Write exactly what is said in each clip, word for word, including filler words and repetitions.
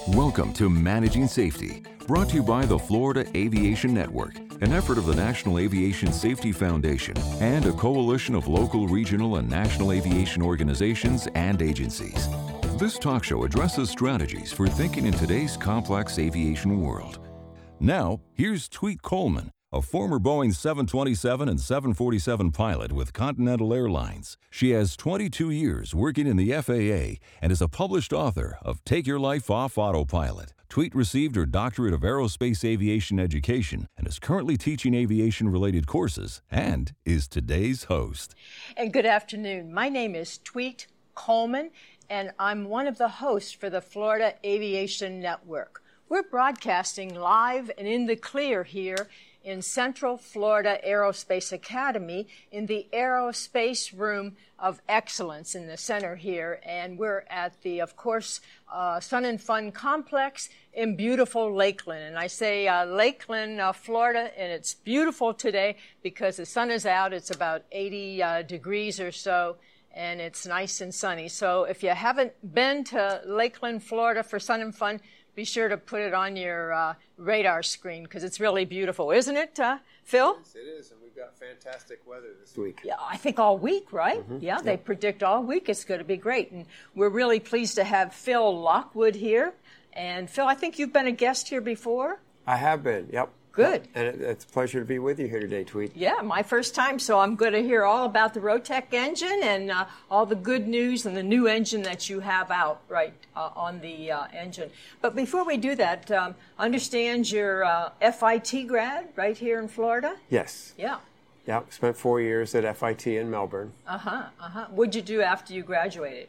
Welcome to Managing Safety, brought to you by the Florida Aviation Network, an effort of the National Aviation Safety Foundation and a coalition of local, regional, and national aviation organizations and agencies. This talk show addresses strategies for thinking in today's complex aviation world. Now, here's Tweet Coleman, a former Boeing seven twenty-seven and seven forty-seven pilot with Continental Airlines. She has twenty-two years working in the F A A and is a published author of Take Your Life Off Autopilot. Tweet received her doctorate of aerospace aviation education and is currently teaching aviation-related courses and is today's host. And good afternoon. My name is Tweet Coleman, and I'm one of the hosts for the Florida Aviation Network. We're broadcasting live and in the clear here in Central Florida Aerospace Academy in the Aerospace Room of Excellence in the center here. And we're at the, of course, uh, Sun and Fun Complex in beautiful Lakeland. And I say uh, Lakeland, uh, Florida, and it's beautiful today because the sun is out. It's about eighty uh, degrees or so, and it's nice and sunny. So if you haven't been to Lakeland, Florida for Sun and Fun, be sure to put it on your uh, radar screen because it's really beautiful, isn't it, uh, Phil? Yes, it is, and we've got fantastic weather this week. Yeah, I think all week, right? Mm-hmm. Yeah, they yep. predict all week it's going to be great. And we're really pleased to have Phil Lockwood here. And Phil, I think you've been a guest here before? I have been, yep. Good. And it, it's a pleasure to be with you here today, Tweet. Yeah, my first time, so I'm going to hear all about the Rotec engine and uh, all the good news and the new engine that you have out right uh, on the uh, engine. But before we do that, um, understand you're uh, F I T grad right here in Florida? Yes. Yeah. Yeah, spent four years at F I T in Melbourne. Uh-huh, uh-huh. What'd you do after you graduated?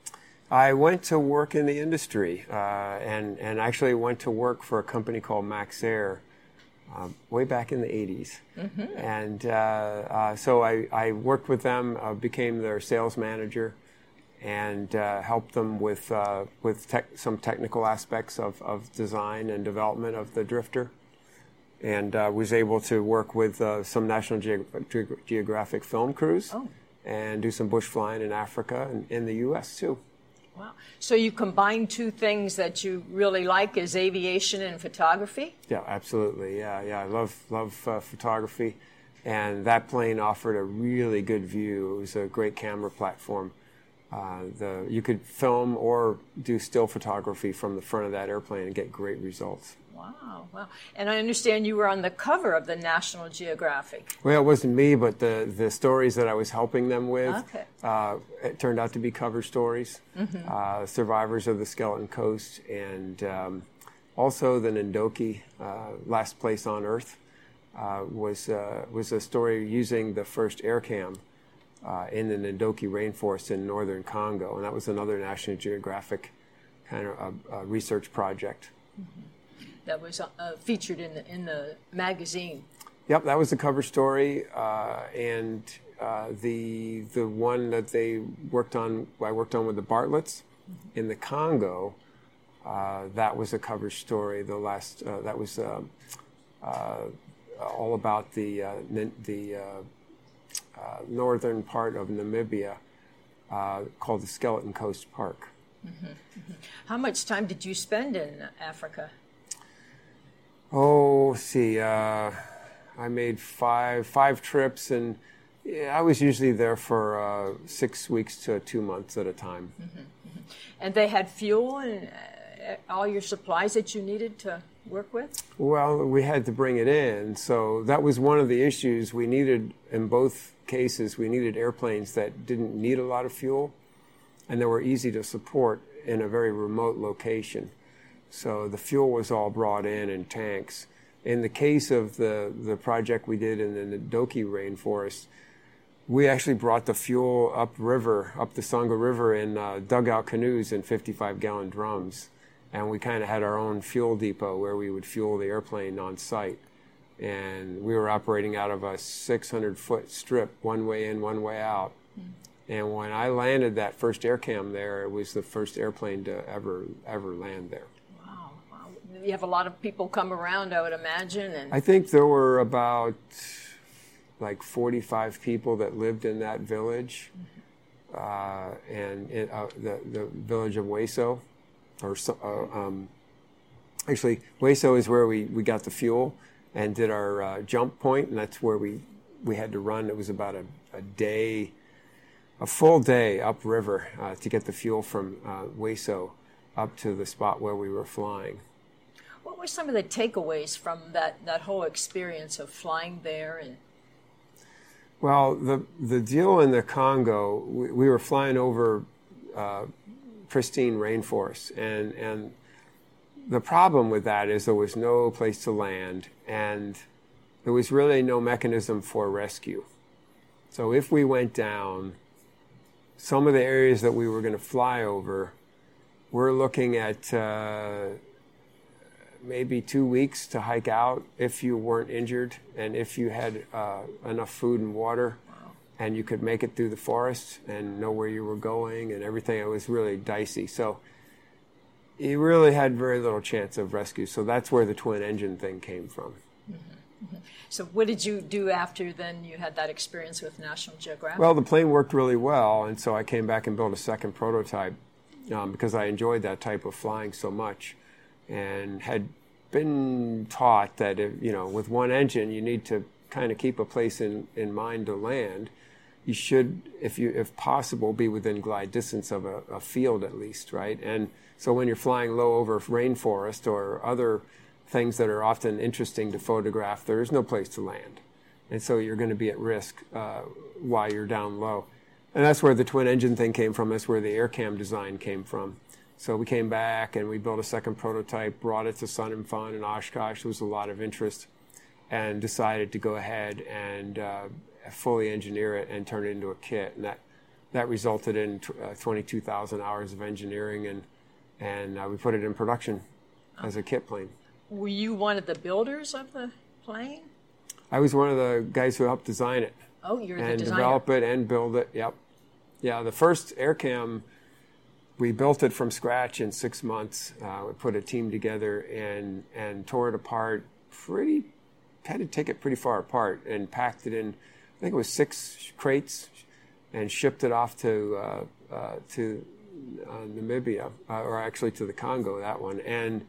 I went to work in the industry uh, and, and actually went to work for a company called Maxair. Uh, way back in the eighties. Mm-hmm. And uh, uh, so I, I worked with them, uh, became their sales manager, and uh, helped them with uh, with tech, some technical aspects of, of design and development of the Drifter, and uh, was able to work with uh, some National Ge- Ge- Geographic film crews oh. and do some bush flying in Africa and in the U S too. Wow. So you combine two things that you really like is aviation and photography? Yeah, absolutely. Yeah, yeah. I love love uh, photography, and that plane offered a really good view. It was a great camera platform. Uh, the you could film or do still photography from the front of that airplane and get great results. Wow, wow. And I understand you were on the cover of the National Geographic. Well, it wasn't me, but the, the stories that I was helping them with, okay. uh, it turned out to be cover stories. Mm-hmm. Uh, Survivors of the Skeleton Coast, and um, also the Nandoki, uh, Last Place on Earth, uh, was, uh, was a story using the first aircam uh, in the Nandoki rainforest in northern Congo, and that was another National Geographic kind of uh, uh, research project. Mm-hmm. That was uh, featured in the in the magazine. Yep, that was the cover story, uh, and uh, the the one that they worked on. I worked on with the Bartletts mm-hmm. in the Congo. Uh, that was a cover story. The last uh, that was uh, uh, all about the uh, the uh, uh, northern part of Namibia, uh, called the Skeleton Coast Park. Mm-hmm. Mm-hmm. How much time did you spend in Africa? Oh, let's see, uh, I made five five trips, and yeah, I was usually there for uh, six weeks to two months at a time. Mm-hmm, mm-hmm. And they had fuel and uh, all your supplies that you needed to work with? Well, we had to bring it in, so that was one of the issues. We needed, in both cases, we needed airplanes that didn't need a lot of fuel, and they were easy to support in a very remote location. So the fuel was all brought in in tanks. In the case of the, the project we did in the Nandoki rainforest, we actually brought the fuel upriver, up the Songo River in uh, dugout canoes in fifty-five gallon drums. And we kind of had our own fuel depot where we would fuel the airplane on site. And we were operating out of a six hundred foot strip, one way in, one way out. Mm. And when I landed that first aircam there, it was the first airplane to ever, ever land there. You have a lot of people come around, I would imagine. And I think there were about like forty-five people that lived in that village, mm-hmm. uh, and in, uh, the the village of Weso, or uh, um, actually, Hueso is where we, we got the fuel and did our uh, jump point, and that's where we, we had to run. It was about a, a day, a full day upriver uh, to get the fuel from uh, Hueso up to the spot where we were flying. What were some of the takeaways from that, that whole experience of flying there? And Well, the the deal in the Congo, we, we were flying over uh, pristine rainforests, and and the problem with that is there was no place to land, and there was really no mechanism for rescue. So if we went down, some of the areas that we were going to fly over, we're looking at uh, maybe two weeks to hike out if you weren't injured and if you had uh, enough food and water. Wow. And you could make it through the forest and know where you were going and everything. It was really dicey. So you really had very little chance of rescue. So that's where the twin engine thing came from. Mm-hmm. Mm-hmm. So what did you do after then you had that experience with National Geographic? Well, the plane worked really well, and so I came back and built a second prototype um, because I enjoyed that type of flying so much, and had been taught that, if, you know, with one engine, you need to kind of keep a place in, in mind to land. You should, if you, if possible, be within glide distance of a, a field at least, right? And so when you're flying low over rainforest or other things that are often interesting to photograph, there is no place to land. And so you're going to be at risk uh, while you're down low. And that's where the twin engine thing came from. That's where the AirCam design came from. So we came back and we built a second prototype, brought it to Sun and Fun in Oshkosh. There was a lot of interest, and decided to go ahead and uh, fully engineer it and turn it into a kit. And that, that resulted in t- uh, twenty-two thousand hours of engineering, and, and uh, we put it in production as a kit plane. Were you one of the builders of the plane? I was one of the guys who helped design it. Oh, you're the and designer. develop it and build it, yep. Yeah, the first AirCam, we built it from scratch in six months. Uh, we put a team together and, and tore it apart pretty, had to take it pretty far apart and packed it in, I think it was six crates, and shipped it off to uh, uh, to uh, Namibia, uh, or actually to the Congo, that one. And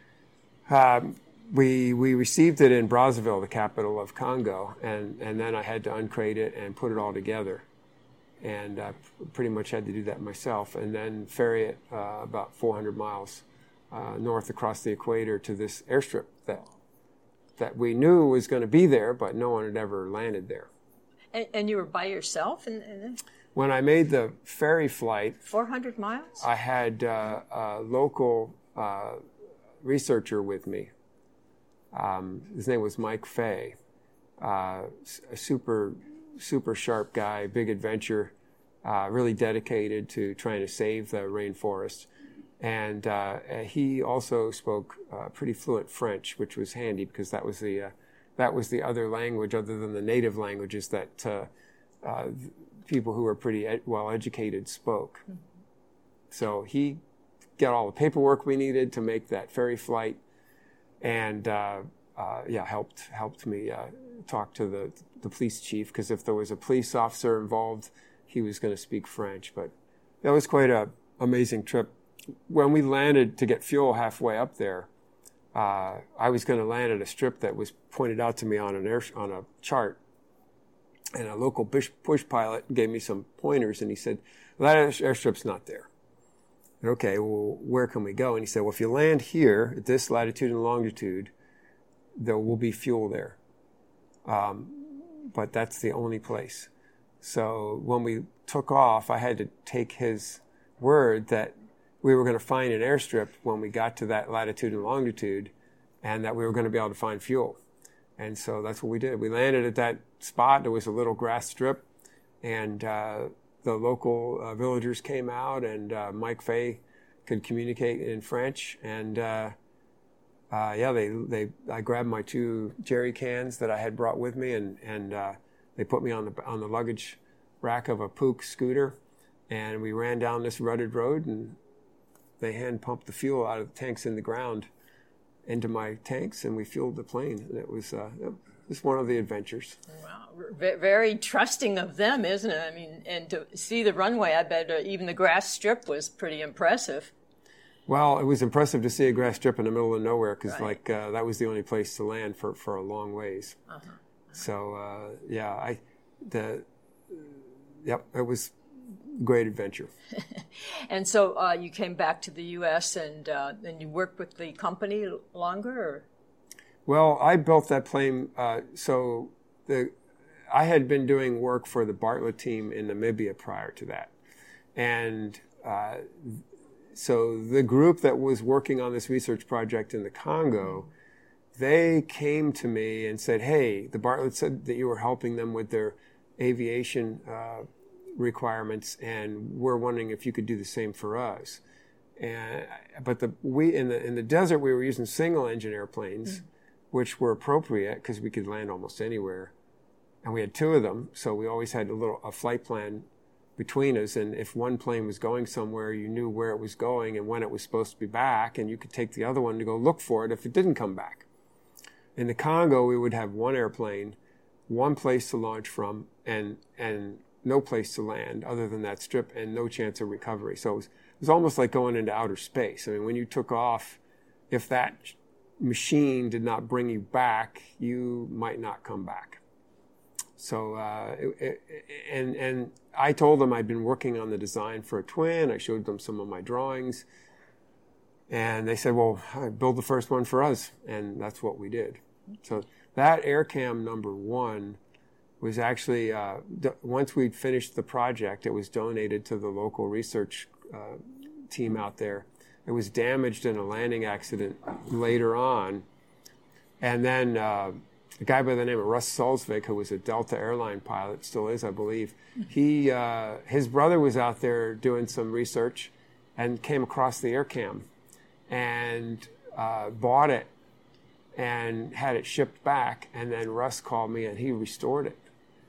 um, we we received it in Brazzaville, the capital of Congo, and, and then I had to uncrate it and put it all together. And I pretty much had to do that myself, and then ferry it uh, about four hundred miles uh, north across the equator to this airstrip that that we knew was going to be there, but no one had ever landed there. And, and you were by yourself? And, and when I made the ferry flight, four hundred miles? I had uh, a local uh, researcher with me. Um, his name was Mike Fay, uh, a super... super sharp guy, big adventure, uh, really dedicated to trying to save the rainforest. And uh, he also spoke uh, pretty fluent French, which was handy because that was the uh, that was the other language other than the native languages that uh, uh, people who were pretty ed- well educated spoke. Mm-hmm. So he got all the paperwork we needed to make that ferry flight, and uh, uh, yeah, helped helped me uh, talk to the the police chief, because if there was a police officer involved, he was going to speak French. But that was quite a amazing trip. When we landed to get fuel halfway up there, uh, I was going to land at a strip that was pointed out to me on an air, on a chart, and a local push, push pilot gave me some pointers, and he said, well, that airstrip's not there. And, okay, well, where can we go? And he said, well, if you land here at this latitude and longitude, there will be fuel there. Um, but that's the only place. So when we took off, I had to take his word that we were going to find an airstrip when we got to that latitude and longitude, and that we were going to be able to find fuel. And so that's what we did. We landed at that spot. There was a little grass strip, and uh, the local uh, villagers came out, and uh, Mike Fay could communicate in French. And uh, uh, yeah, they they I grabbed my two jerry cans that I had brought with me, and and uh, they put me on the on the luggage rack of a Puch scooter, and we ran down this rutted road, and they hand pumped the fuel out of the tanks in the ground into my tanks, and we fueled the plane. And it was uh, it was one of the adventures. Wow, very trusting of them, isn't it? I mean, and to see the runway, I bet even the grass strip was pretty impressive. Well, it was impressive to see a grass strip in the middle of nowhere because, Right. like, uh, that was the only place to land for, for a long ways. Uh-huh. So, uh, yeah, I, the, yep, it was a great adventure. And so uh, you came back to the U S and uh, and you worked with the company l- longer? Or? Well, I built that plane. Uh, so the I had been doing work for the Bartlett team in Namibia prior to that, and uh, so the group that was working on this research project in the Congo, they came to me and said, "Hey, the Bartlett said that you were helping them with their aviation uh, requirements, and we're wondering if you could do the same for us." And but the we in the in the desert we were using single engine airplanes, mm-hmm. which were appropriate because we could land almost anywhere, and we had two of them, so we always had a little a flight plan between us, and if one plane was going somewhere, you knew where it was going and when it was supposed to be back, and you could take the other one to go look for it if it didn't come back. In the Congo, we would have one airplane, one place to launch from, and and no place to land other than that strip, and no chance of recovery. So it was, it was almost like going into outer space. I mean, when you took off, if that machine did not bring you back, you might not come back. So, uh, it, it, and and I told them I'd been working on the design for a twin. I showed them some of my drawings, and they said, "Well, build the first one for us," and that's what we did. So that AirCam number one was actually uh, d- once we'd finished the project, it was donated to the local research uh, team out there. It was damaged in a landing accident later on, and then. Uh, A guy by the name of Russ Salzvik, who was a Delta airline pilot, still is, I believe. He, uh, his brother was out there doing some research and came across the AirCam and uh, bought it and had it shipped back. And then Russ called me and he restored it.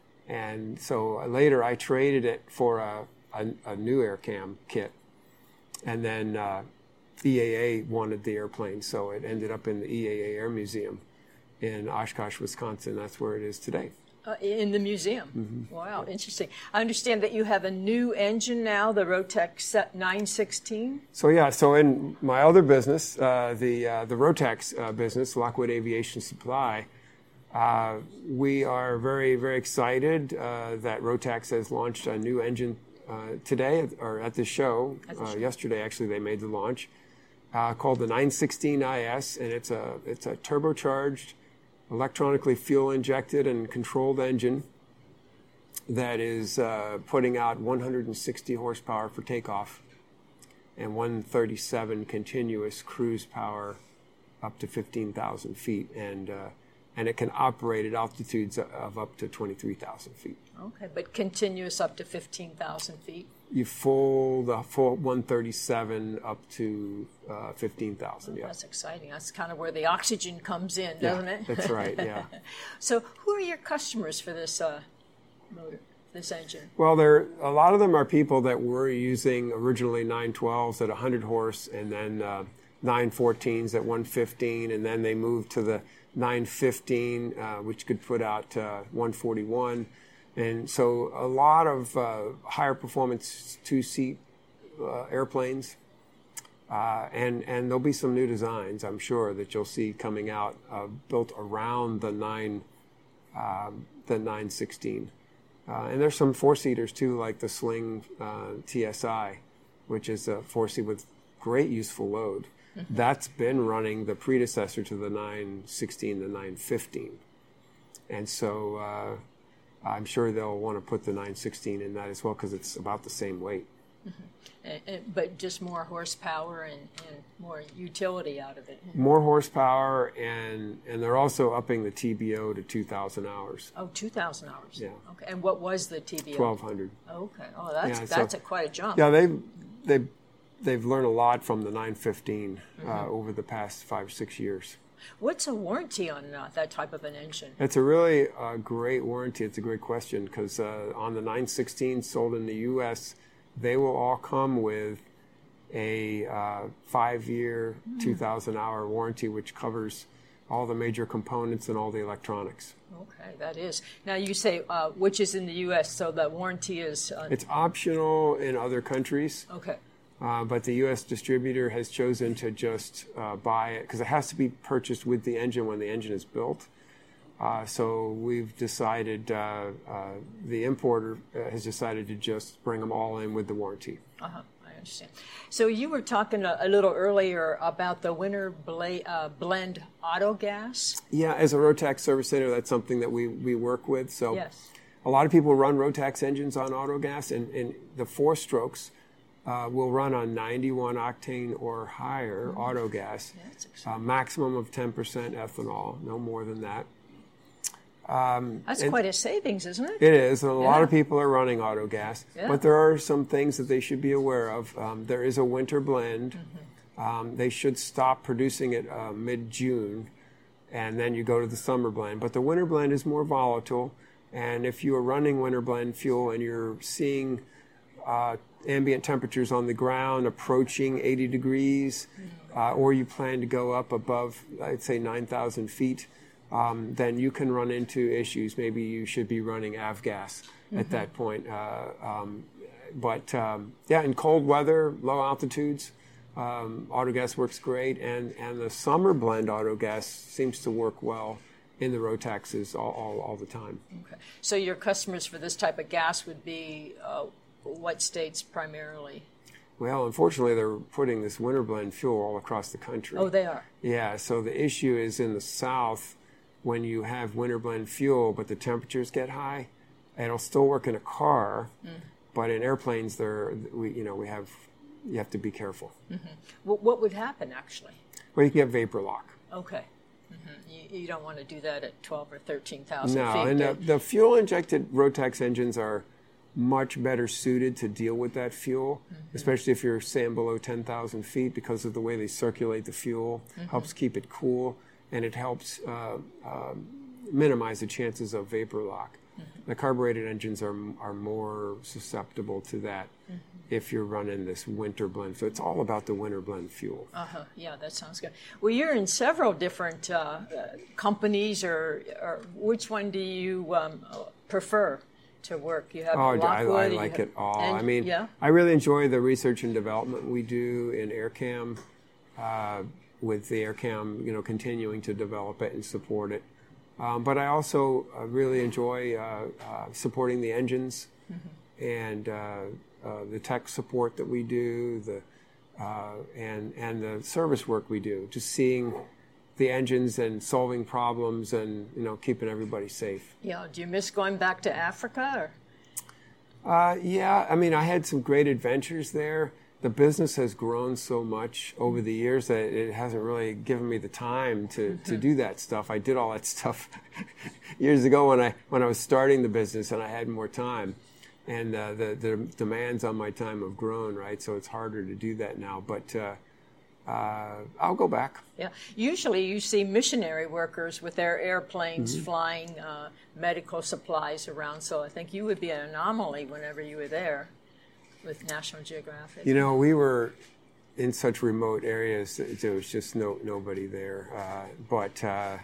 And so later I traded it for a, a, a new AirCam kit. And then uh, E A A wanted the airplane, so it ended up in the E A A Air Museum in Oshkosh, Wisconsin. That's where it is today. Uh, in the museum. Mm-hmm. Wow, interesting. I understand that you have a new engine now, the Rotax nine sixteen. So yeah, so in my other business, uh, the uh, the Rotax uh, business, Lockwood Aviation Supply, uh, we are very, very excited uh, that Rotax has launched a new engine uh, today, or at the show. At the uh, show. Yesterday, actually, they made the launch, uh, called the nine sixteen I S, and it's a it's a turbocharged, electronically fuel injected and controlled engine that is uh, putting out one hundred sixty horsepower for takeoff and one thirty-seven continuous cruise power up to fifteen thousand feet, and uh, and it can operate at altitudes of up to twenty-three thousand feet. Okay, but continuous up to fifteen thousand feet. You full the full one thirty-seven up to uh, fifteen thousand. Oh, yeah, that's exciting. That's kind of where the oxygen comes in, doesn't yeah, it? That's right. Yeah. So, who are your customers for this uh, motor, this engine? Well, there a lot of them are people that were using originally nine twelves at one hundred horse, and then uh, nine fourteens at one fifteen, and then they moved to the nine fifteen, uh, which could put out uh, one forty-one. And so a lot of uh, higher performance two-seat uh, airplanes, uh, and and there'll be some new designs, I'm sure, that you'll see coming out uh, built around the nine um, the nine sixteen. Uh, and there's some four-seaters too, like the Sling uh, T S I, which is a four-seat with great useful load. Mm-hmm. That's been running the predecessor to the nine sixteen, the nine fifteen, and so. Uh, I'm sure they'll want to put the nine sixteen in that as well because it's about the same weight. Mm-hmm. and, and, but just more horsepower and, and more utility out of it. More horsepower, and and they're also upping the T B O to two thousand hours. Oh, two thousand hours. Yeah. Okay. And what was the T B O? twelve hundred. Okay. Oh, that's yeah, that's so, a quite a jump. Yeah, they've they've they've learned a lot from the nine fifteen mm-hmm. uh, over the past five or six years. What's a warranty on uh, that type of an engine? It's a really uh, great warranty. It's a great question because uh, on the nine sixteen sold in the U S, they will all come with a uh, five-year, mm. two thousand hour warranty, which covers all the major components and all the electronics. Okay, that is. Now you say uh, which is in the U S, so the warranty is... Uh, it's optional in other countries. Okay. Uh, but the U S distributor has chosen to just uh, buy it because it has to be purchased with the engine when the engine is built. Uh, so we've decided, uh, uh, the importer uh, has decided to just bring them all in with the warranty. Uh-huh, I understand. So you were talking a, a little earlier about the Winter Bla- uh, Blend Auto Gas. Yeah, as a Rotax service center, that's something that we, we work with. So yes. A lot of people run Rotax engines on auto gas, and, and the four strokes uh, will run on ninety-one octane or higher mm-hmm. auto gas, yeah, that's exciting. uh, maximum of ten percent ethanol, no more than that. Um, That's quite a savings, isn't it? It is. A yeah. lot of people are running auto gas, yeah. but there are some things that they should be aware of. Um, there is a winter blend. Mm-hmm. Um, they should stop producing it uh, mid-June, and then you go to the summer blend. But the winter blend is more volatile, and if you are running winter blend fuel and you're seeing uh, ambient temperatures on the ground approaching eighty degrees, mm-hmm. uh, or you plan to go up above, I'd say, nine thousand feet, Um, then you can run into issues. Maybe you should be running avgas mm-hmm. at that point. Uh, um, but um, yeah, in cold weather, low altitudes, um, autogas works great, and, and the summer blend autogas seems to work well in the Rotaxes all, all, all the time. Okay. So your customers for this type of gas would be uh, what states primarily? Well, unfortunately, they're putting this winter blend fuel all across the country. Oh, they are? Yeah, so the issue is in the South. When you have winter blend fuel, but the temperatures get high, it'll still work in a car, mm. but in airplanes, there, we, you know, we have, you have to be careful. Mm-hmm. Well, what would happen actually? Well, you can get vapor lock. Okay, mm-hmm. you, you don't want to do that at twelve or thirteen thousand no, feet. No, and the, the fuel-injected Rotax engines are much better suited to deal with that fuel, mm-hmm. especially if you're saying below ten thousand feet, because of the way they circulate the fuel, mm-hmm. helps keep it cool. And it helps uh, uh, minimize the chances of vapor lock. Mm-hmm. The carbureted engines are are more susceptible to that mm-hmm. if you're running this winter blend. So it's all about the winter blend fuel. Uh-huh. Yeah, that sounds good. Well, you're in several different uh, uh, companies, or, or which one do you um, prefer to work? You have oh, Lockwood. I, I like have, it all. And, I mean, yeah? I really enjoy the research and development we do in AirCam. Uh, with the AirCam, you know, continuing to develop it and support it. Um, but I also uh, really enjoy uh, uh, supporting the engines mm-hmm. and uh, uh, the tech support that we do, the uh, and and the service work we do. Just seeing the engines and solving problems and, you know, keeping everybody safe. Yeah. Do you miss going back to Africa? Or? Uh, yeah. I mean, I had some great adventures there. The business has grown so much over the years that it hasn't really given me the time to, mm-hmm. to do that stuff. I did all that stuff years ago when I when I was starting the business and I had more time. And uh, the, the demands on my time have grown, right? So it's harder to do that now. But uh, uh, I'll go back. Yeah. Usually you see missionary workers with their airplanes mm-hmm. flying uh, medical supplies around. So I think you would be an anomaly whenever you were there with National Geographic. You know, we were in such remote areas that there was just no nobody there. Uh, but, uh,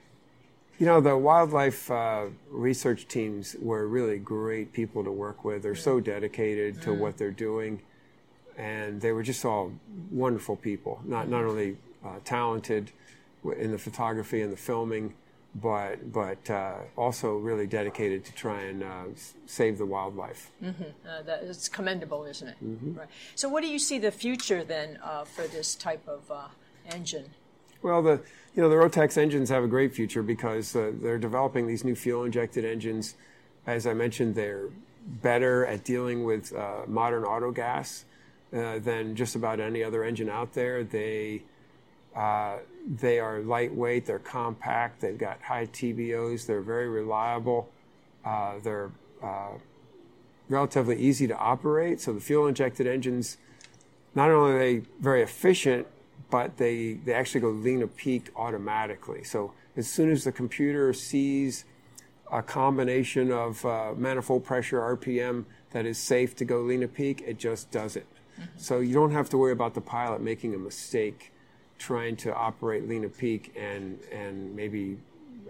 you know, the wildlife uh, research teams were really great people to work with. They're so dedicated to mm. what they're doing. And they were just all wonderful people, not, not only uh, talented in the photography and the filming, but but uh, also really dedicated to try and uh, save the wildlife. Mm-hmm. Uh, that, it's commendable, isn't it? Mm-hmm. Right. So what do you see the future then uh, for this type of uh, engine? Well, the you know the Rotax engines have a great future because uh, they're developing these new fuel-injected engines. As I mentioned, they're better at dealing with uh, modern auto gas uh, than just about any other engine out there. They Uh, they are lightweight, they're compact, they've got high T B Os, they're very reliable, uh, they're uh, relatively easy to operate. So the fuel-injected engines, not only are they very efficient, but they, they actually go lean to peak automatically. So as soon as the computer sees a combination of uh, manifold pressure R P M that is safe to go lean to peak, it just does it. Mm-hmm. So you don't have to worry about the pilot making a mistake trying to operate lean to peak and and maybe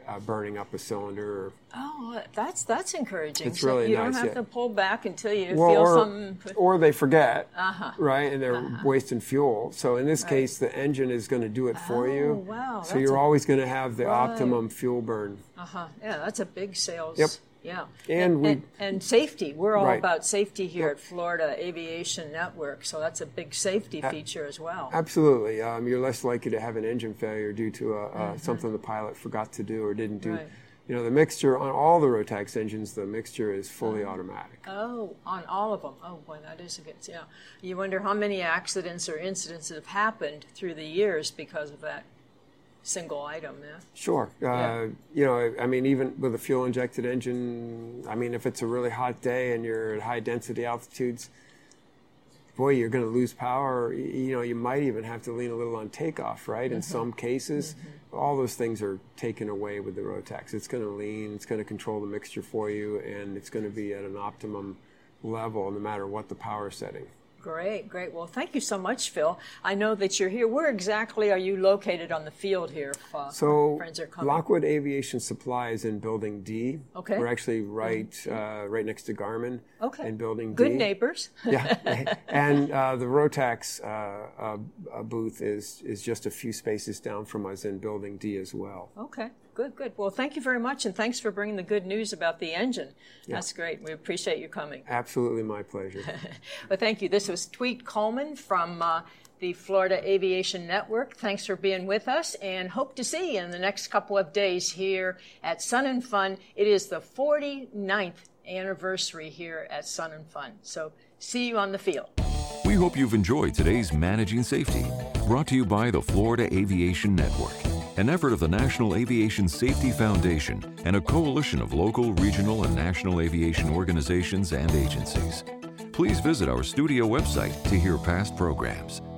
uh, burning up a cylinder. Or, oh, that's that's encouraging. It's so really you nice, don't have yeah. to pull back until you well, feel or, something. or they forget, Uh-huh. right? And they're Uh-huh. wasting fuel. So in this Right. case, the engine is going to do it for Oh, you. wow, So that's you're a- always going to have the Right. optimum fuel burn. Uh-huh. Yeah, that's a big sales. Yep. Yeah. And and, we- and, and safety. We're all Right. about safety here at Florida Aviation Network, so that's a big safety A- feature as well. Absolutely. Um, you're less likely to have an engine failure due to a, uh, something the pilot forgot to do or didn't do. Right. You know, the mixture on all the Rotax engines, the mixture is fully automatic. Oh, on all of them. Oh, boy, that is a good, yeah. You wonder how many accidents or incidents have happened through the years because of that single item, yeah? Sure. Uh, Yeah. You know, I mean, even with a fuel injected engine, I mean, if it's a really hot day and you're at high density altitudes, boy, you're going to lose power. Y- You know, you might even have to lean a little on takeoff, right? In some cases, all those things are taken away with the Rotax. It's going to lean, it's going to control the mixture for you, and it's going to be at an optimum level no matter what the power setting. Great, great. Well, thank you so much, Phil. I know that you're here. Where exactly are you located on the field here? If, uh, So friends are coming. Lockwood Aviation Supply is in Building D. Okay. We're actually right uh, right next to Garmin Okay. in Building Good D. neighbors. Yeah, and uh, the Rotax uh, uh, uh, booth is is just a few spaces down from us in Building D as well. Okay, good, good. Well, thank you very much, and thanks for bringing the good news about the engine. That's great. We appreciate you coming. Absolutely my pleasure. Well, thank you. This was Tweet Coleman from uh, the Florida Aviation Network. Thanks for being with us, and hope to see you in the next couple of days here at Sun and Fun. It is the forty-ninth anniversary here at Sun and Fun. So see you on the field. We hope you've enjoyed today's Managing Safety, brought to you by the Florida Aviation Network, an effort of the National Aviation Safety Foundation and a coalition of local, regional, and national aviation organizations and agencies. Please visit our studio website to hear past programs.